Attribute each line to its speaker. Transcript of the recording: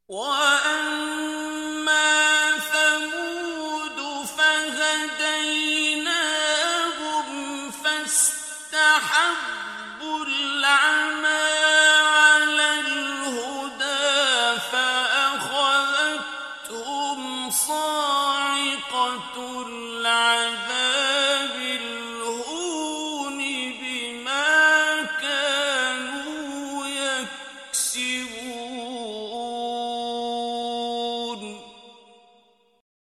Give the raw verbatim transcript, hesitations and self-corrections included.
Speaker 1: وَأَمَّا ثَمُودُ فَهَدَيْنَاهُمْ فَاسْتَحَبُّوا الْعَمَىٰ عَلَى الْهُدَىٰ فَأَخَذَتْهُمْ صَاعِقَةُ